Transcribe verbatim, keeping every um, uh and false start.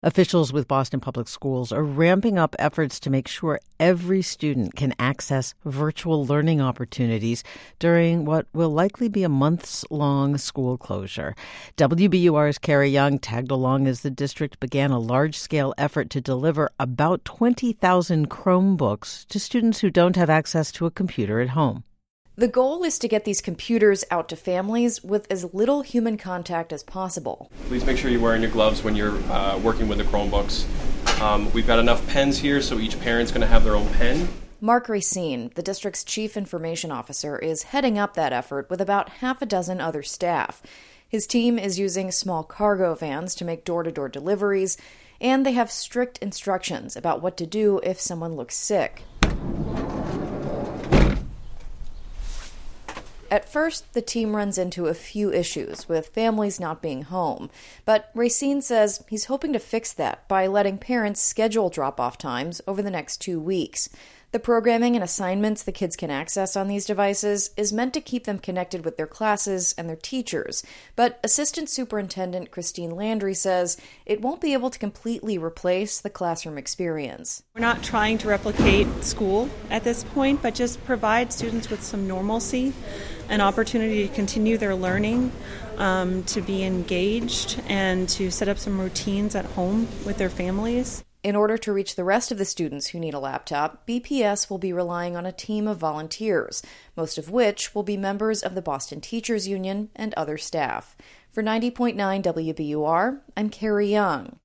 Officials with Boston Public Schools are ramping up efforts to make sure every student can access virtual learning opportunities during what will likely be a months-long school closure. W B U R's Carrie Young tagged along as the district began a large-scale effort to deliver about twenty thousand Chromebooks to students who don't have access to a computer at home. The goal is to get these computers out to families with as little human contact as possible. Please make sure you're wearing your gloves when you're uh, working with the Chromebooks. Um, we've got enough pens here, so each parent's going to have their own pen. Mark Racine, the district's chief information officer, is heading up that effort with about half a dozen other staff. His team is using small cargo vans to make door-to-door deliveries, and they have strict instructions about what to do if someone looks sick. At first, the team runs into a few issues with families not being home, but Racine says he's hoping to fix that by letting parents schedule drop-off times over the next two weeks. The programming and assignments the kids can access on these devices is meant to keep them connected with their classes and their teachers, but Assistant Superintendent Christine Landry says it won't be able to completely replace the classroom experience. We're not trying to replicate school at this point, but just provide students with some normalcy, an opportunity to continue their learning, um, to be engaged, and to set up some routines at home with their families. In order to reach the rest of the students who need a laptop, B P S will be relying on a team of volunteers, most of which will be members of the Boston Teachers Union and other staff. For ninety point nine W B U R, I'm Carrie Young.